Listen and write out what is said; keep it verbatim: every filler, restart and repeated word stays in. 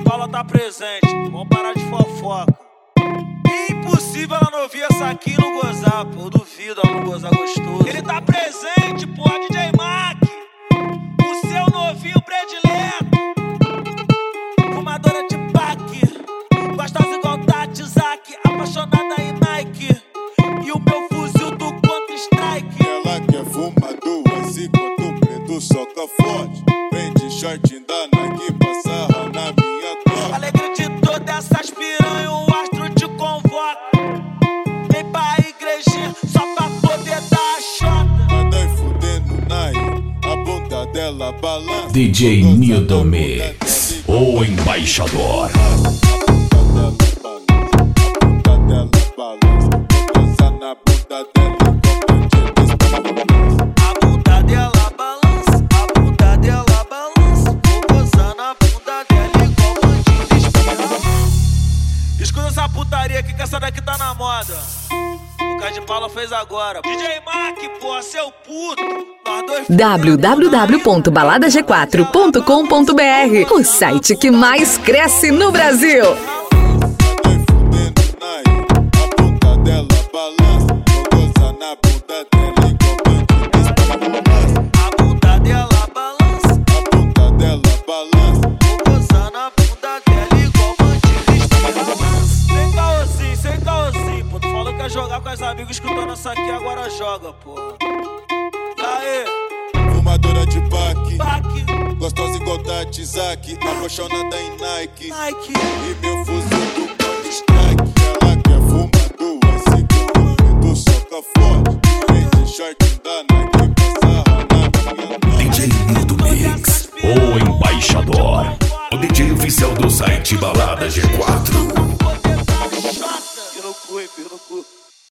Paula tá presente, vamos parar de fofoca. Impossível ela não ouvir essa aqui e não gozar, pô. Eu duvido ela não gozar gostoso. Ele tá presente, pô, D J Mac, o seu novinho predileto. Fumadora de baque, gostosa igual Tati Zaki, apaixonada em Nike. E o meu fuzil do Counter Strike. Ela quer fumar duas enquanto o preto soca forte. Vem de short da Nike, passa na minha toca. Alegre de todas essas piranhas, o astro te convoca. Vem pra igrejinha só pra poder dar a chota. Andai fudendo na a bunda dela balança. D J Nildo Mix, o embaixador. Aqui que essa daqui tá na moda. O Cara de Paula fez agora. D J Mac, pô, seu puto. w w w ponto balada g quatro ponto com ponto b r, o site que mais cresce no Brasil. Jogar com os amigos escutando essa aqui, agora joga, pô. E aí? Fumadora de baque, baque. Gostosa igual Tati Zaki, apaixonada em Nike. Nike. E meu fuzil do Counter Strike. Ela quer fumar duas cigarros, do soca forte. Vem de short da Nike, passa na minha toca. D J Nildo Mix, o embaixador. O D J oficial do site Balada G quatro. Piro no cu, piro no cu.